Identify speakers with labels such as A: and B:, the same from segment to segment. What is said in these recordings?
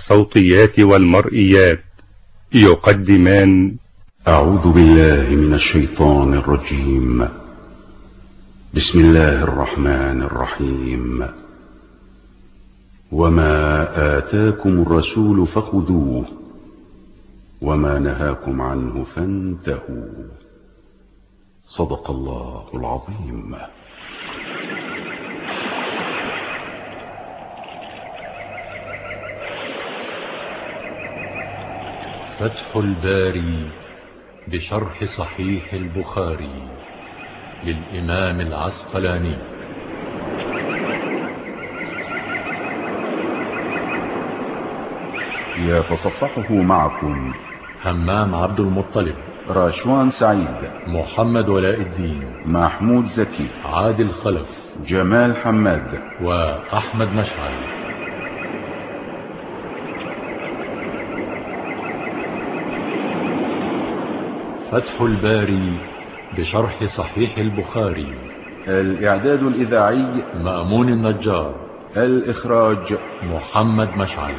A: الصوتيات والمرئيات يقدمان
B: أعوذ بالله من الشيطان الرجيم. بسم الله الرحمن الرحيم. وما آتاكم الرسول فخذوه وما نهاكم عنه فانتهوا. صدق الله العظيم.
C: فتح الباري بشرح صحيح البخاري للإمام العسقلاني.
B: يتصفحه معكم
C: همام عبد المطلب،
B: راشوان سعيد،
C: محمد ولاء الدين،
B: محمود زكي،
C: عادل خلف،
B: جمال حماد،
C: وأحمد مشعل. فتح الباري بشرح صحيح البخاري.
B: الإعداد الإذاعي
C: مأمون النجار،
B: الإخراج
C: محمد مشعل.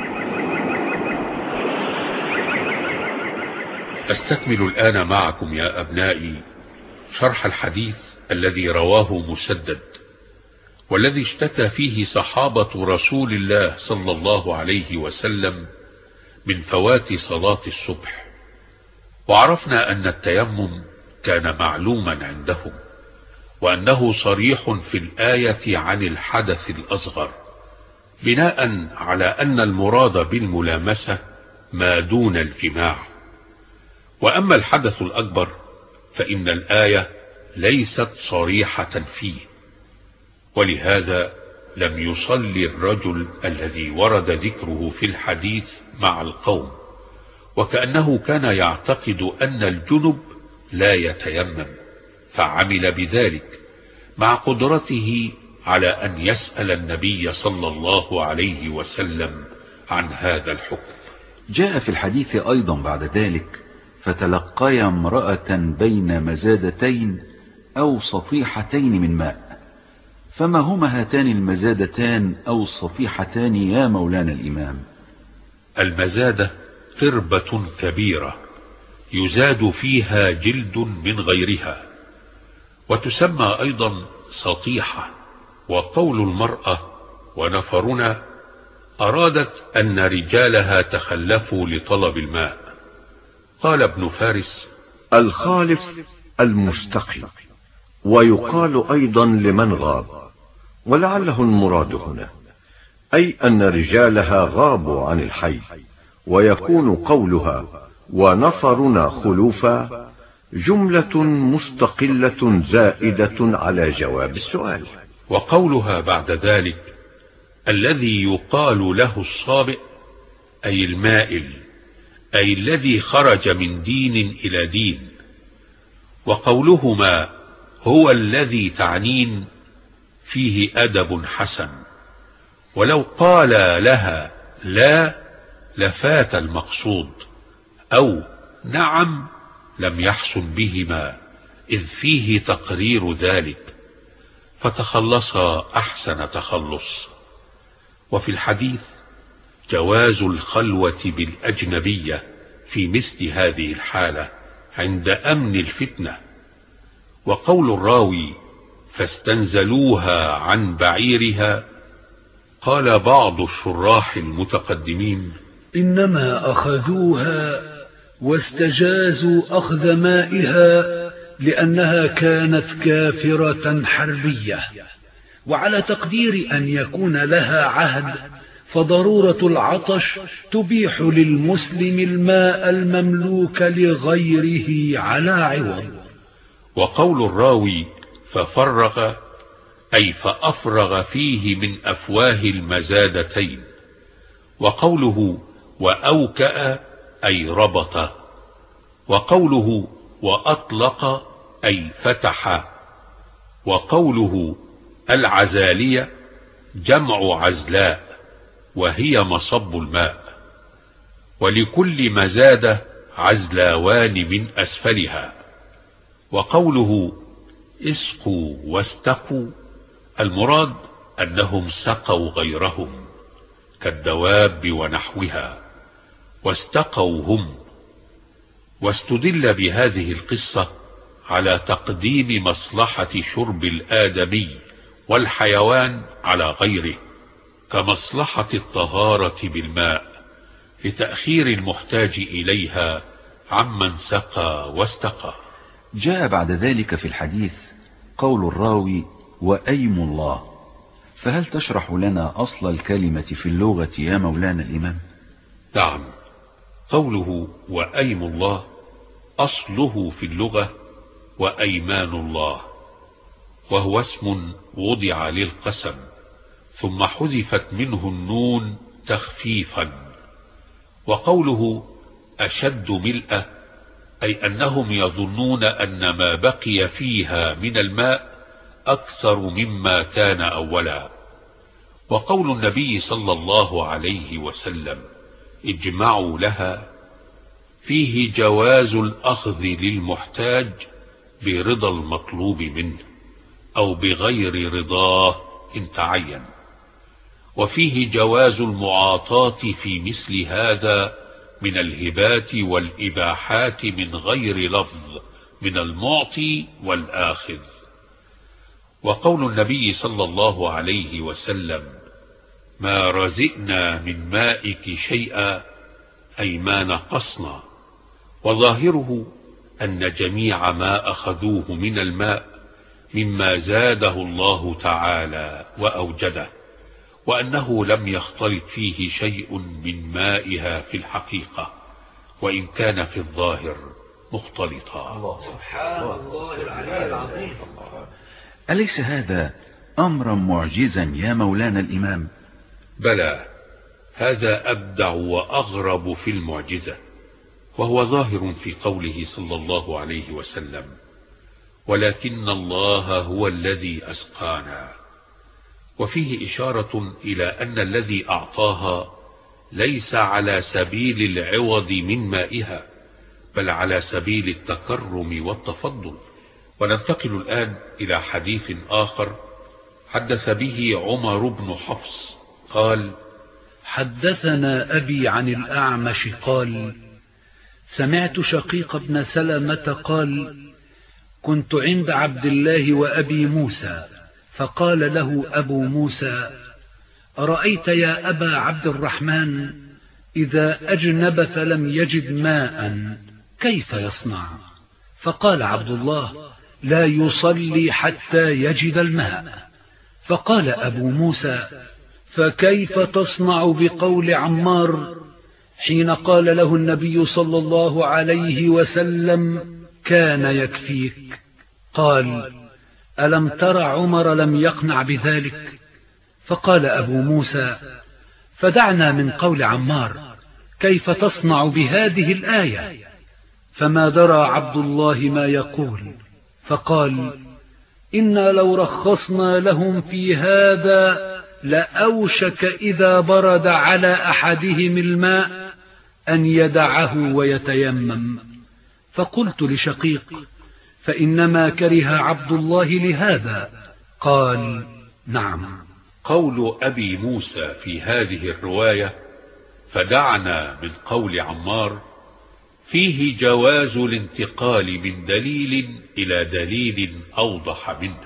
D: أستكمل الآن معكم يا أبنائي شرح الحديث الذي رواه مسدد، والذي اشتكى فيه صحابة رسول الله صلى الله عليه وسلم من فوات صلاة الصبح. وعرفنا أن التيمم كان معلوما عندهم، وأنه صريح في الآية عن الحدث الأصغر، بناء على أن المراد بالملامسة ما دون الجماع. وأما الحدث الأكبر فإن الآية ليست صريحة فيه، ولهذا لم يصلي الرجل الذي ورد ذكره في الحديث مع القوم، وكأنه كان يعتقد أن الجنب لا يتيمم، فعمل بذلك مع قدرته على أن يسأل النبي صلى الله عليه وسلم عن هذا الحكم.
E: جاء في الحديث أيضا بعد ذلك: فتلقيا امرأة بين مزادتين أو سطيحتين من ماء. فما هما هاتان المزادتان أو السطيحتان يا مولانا الإمام؟
D: المزادة قربة كبيرة يزاد فيها جلد من غيرها، وتسمى أيضا سطيحة. وقول المرأة ونفرنا أرادت أن رجالها تخلفوا لطلب الماء. قال ابن فارس:
F: الخالف المستقي، ويقال أيضا لمن غاب، ولعله المراد هنا أي أن رجالها غابوا عن الحي، ويكون قولها ونفرنا خلوفا جملة مستقلة زائدة على جواب السؤال.
D: وقولها بعد ذلك الذي يقال له الصابئ أي المائل، أي الذي خرج من دين إلى دين. وقولهما هو الذي تعنين فيه أدب حسن، ولو قال لها لا لفات المقصود، أو نعم لم يحسن بهما، إذ فيه تقرير ذلك، فتخلصا أحسن تخلص. وفي الحديث جواز الخلوة بالأجنبية في مثل هذه الحالة عند أمن الفتنة. وقول الراوي فاستنزلوها عن بعيرها، قال بعض الشراح المتقدمين:
G: إنما أخذوها واستجازوا أخذ مائها لأنها كانت كافرة حربية، وعلى تقدير أن يكون لها عهد، فضرورة العطش تبيح للمسلم الماء المملوك لغيره على عوض.
D: وقول الراوي ففرغ أي فأفرغ فيه من أفواه المزادتين. وقوله وأوكأ أي ربط. وقوله وأطلق أي فتح. وقوله العزالية جمع عزلاء، وهي مصب الماء. ولكل مزادة عزلاوان من أسفلها. وقوله اسقوا واستقوا المراد أنهم سقوا غيرهم، كالدواب ونحوها، واستقوا هم. واستدل بهذه القصة على تقديم مصلحة شرب الآدمي والحيوان على غيره، كمصلحة الطهارة بالماء، لتأخير المحتاج إليها عمن سقى واستقى.
E: جاء بعد ذلك في الحديث قول الراوي وأيم الله، فهل تشرح لنا أصل الكلمة في اللغة يا مولانا الإمام؟
D: نعم، قوله وأيم الله أصله في اللغة وأيمان الله، وهو اسم وضع للقسم ثم حذفت منه النون تخفيفا. وقوله أشد ملأ أي أنهم يظنون أن ما بقي فيها من الماء أكثر مما كان أولا. وقول النبي صلى الله عليه وسلم اجمعوا لها فيه جواز الأخذ للمحتاج برضا المطلوب منه أو بغير رضاه إن تعين، وفيه جواز المعاطاة في مثل هذا من الهبات والإباحات من غير لفظ من المعطي والآخذ. وقول النبي صلى الله عليه وسلم ما رزقنا من مائك شيئا أي ما نقصنا، وظاهره أن جميع ما أخذوه من الماء مما زاده الله تعالى وأوجده، وأنه لم يختلط فيه شيء من مائها في الحقيقة، وإن كان في الظاهر مختلطا.
G: سبحان الله العلي العظيم.
E: أليس هذا أمرا معجزا يا مولانا الإمام؟
D: بلى، هذا أبدع وأغرب في المعجزة، وهو ظاهر في قوله صلى الله عليه وسلم ولكن الله هو الذي أسقانا، وفيه إشارة إلى أن الذي أعطاها ليس على سبيل العوض من مائها، بل على سبيل التكرم والتفضل. وننتقل الآن إلى حديث آخر حدث به عمر بن حفص قال
G: حدثنا أبي عن الأعمش قال سمعت شقيق بن سلمة قال كنت عند عبد الله وأبي موسى، فقال له أبو موسى أرأيت يا أبا عبد الرحمن إذا أجنب فلم يجد ماء كيف يصنع؟ فقال عبد الله لا يصلي حتى يجد الماء. فقال أبو موسى فكيف تصنع بقول عمار حين قال له النبي صلى الله عليه وسلم كان يكفيك؟ قال ألم تر عمر لم يقنع بذلك؟ فقال أبو موسى فدعنا من قول عمار، كيف تصنع بهذه الآية؟ فما درى عبد الله ما يقول، فقال إنا لو رخصنا لهم في هذا لأوشك إذا برد على أحدهم الماء أن يدعه ويتيمم. فقلت لشقيق فإنما كره عبد الله لهذا؟ قال نعم.
D: قول أبي موسى في هذه الرواية فدعنا من قول عمار فيه جواز الانتقال من دليل إلى دليل أوضح منه،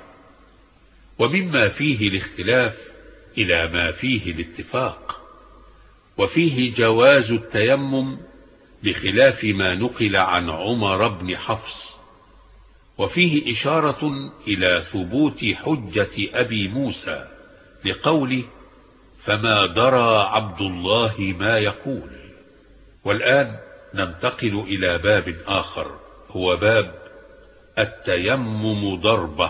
D: ومما فيه الاختلاف إلى ما فيه الاتفاق، وفيه جواز التيمم بخلاف ما نقل عن عمر بن حفص، وفيه إشارة إلى ثبوت حجة أبي موسى لقوله فما درى عبد الله ما يقول. والآن ننتقل إلى باب آخر، هو باب التيمم ضربة،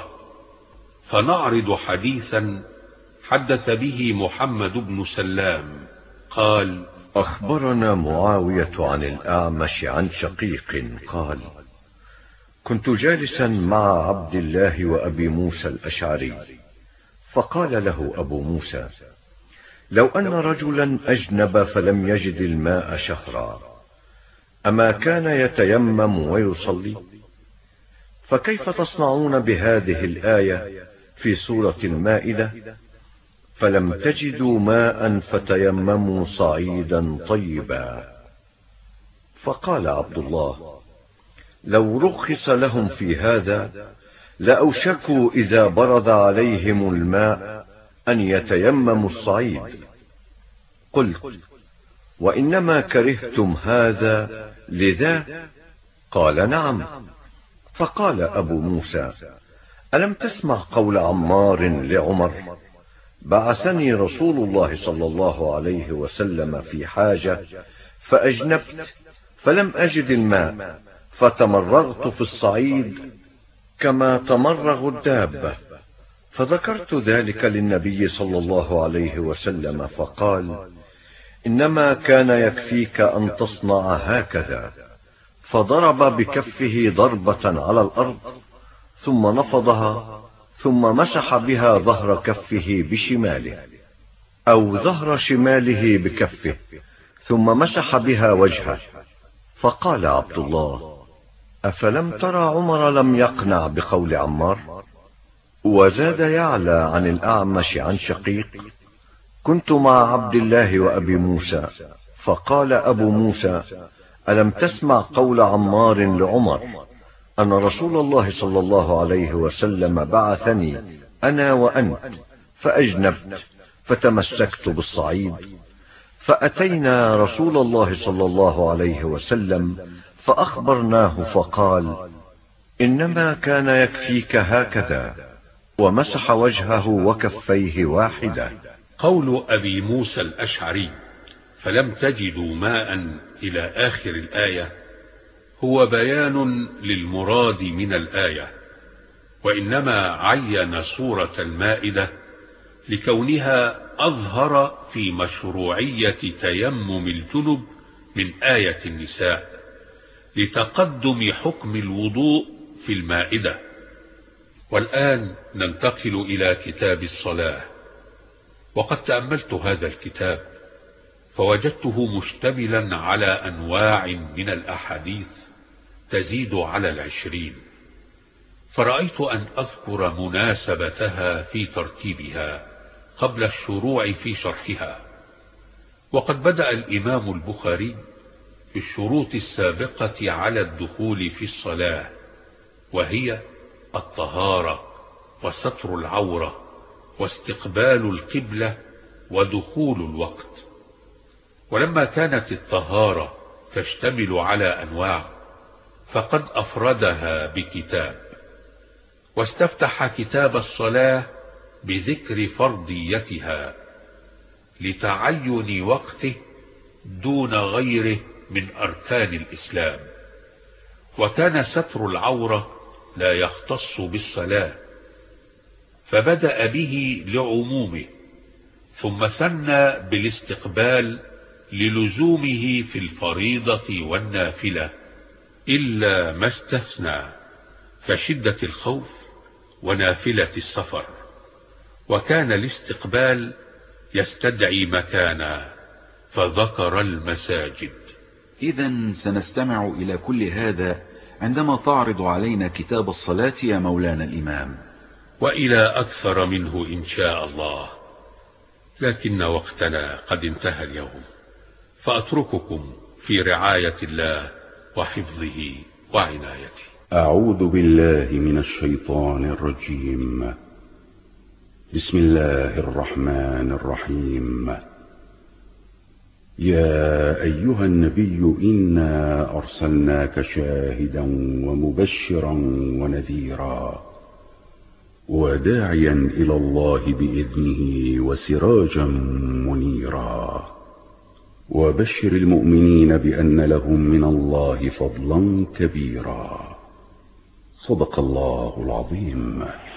D: فنعرض حديثا حدث به محمد بن سلام قال
F: أخبرنا معاوية عن الأعمش عن شقيق قال كنت جالسا مع عبد الله وأبي موسى الأشعري، فقال له أبو موسى لو أن رجلا أجنب فلم يجد الماء شهرا أما كان يتيمم ويصلي؟ فكيف تصنعون بهذه الآية في سورة المائدة فلم تجدوا ماء فتيمموا صعيدا طيبا. فقال عبد الله: لو رخص لهم في هذا لأوشكوا إذا برد عليهم الماء أن يتيمموا الصعيد. قلت: وإنما كرهتم هذا لذا؟ قال: نعم. فقال أبو موسى: ألم تسمع قول عمار لعمر: بعثني رسول الله صلى الله عليه وسلم في حاجة فأجنبت فلم أجد الماء فتمرغت في الصعيد كما تمرغ الدابة. فذكرت ذلك للنبي صلى الله عليه وسلم فقال: إنما كان يكفيك أن تصنع هكذا. فضرب بكفه ضربة على الأرض ثم نفضها ثم مسح بها ظهر كفه بشماله، أو ظهر شماله بكفه، ثم مسح بها وجهه. فقال عبد الله: أفلم ترى عمر لم يقنع بقول عمار؟ وزاد يعلى عن الأعمش عن شقيق: كنت مع عبد الله وأبي موسى، فقال أبو موسى: ألم تسمع قول عمار لعمر أن رسول الله صلى الله عليه وسلم بعثني أنا وأنت فأجنبت فتمسكت بالصعيد؟ فأتينا رسول الله صلى الله عليه وسلم فأخبرناه فقال: إنما كان يكفيك هكذا، ومسح وجهه وكفيه واحدة.
D: قول أبي موسى الأشعري: فلم تجدوا ماء إلى آخر الآية هو بيان للمراد من الآية، وإنما عين سورة المائدة لكونها أظهر في مشروعية تيمم الجنب من آية النساء، لتقدم حكم الوضوء في المائدة. والآن ننتقل إلى كتاب الصلاة. وقد تأملت هذا الكتاب فوجدته مشتملا على أنواع من الأحاديث تزيد على 20، فرأيت أن أذكر مناسبتها في ترتيبها قبل الشروع في شرحها. وقد بدأ الإمام البخاري بالشروط السابقة على الدخول في الصلاة، وهي الطهارة وستر العورة واستقبال القبلة ودخول الوقت. ولما كانت الطهارة تشتمل على أنواع فقد أفردها بكتاب، واستفتح كتاب الصلاة بذكر فرضيتها لتعين وقته دون غيره من أركان الإسلام. وكان ستر العورة لا يختص بالصلاة، فبدأ به لعمومه، ثم ثنى بالاستقبال للزومه في الفريضة والنافلة، إلا ما استثنى كشدة الخوف ونافلة السفر، وكان الاستقبال يستدعي مكانا، فذكر المساجد.
E: إذن سنستمع إلى كل هذا عندما تعرض علينا كتاب الصلاة يا مولانا الإمام،
D: وإلى أكثر منه إن شاء الله، لكن وقتنا قد انتهى اليوم، فأترككم في رعاية الله وحفظه وعنايته.
B: أعوذ بالله من الشيطان الرجيم. بسم الله الرحمن الرحيم. يا أيها النبي إنا أرسلناك شاهدا ومبشرا ونذيرا وداعيا إلى الله بإذنه وسراجا منيرا، وبشر المؤمنين بأن لهم من الله فضلا كبيرا. صدق الله العظيم.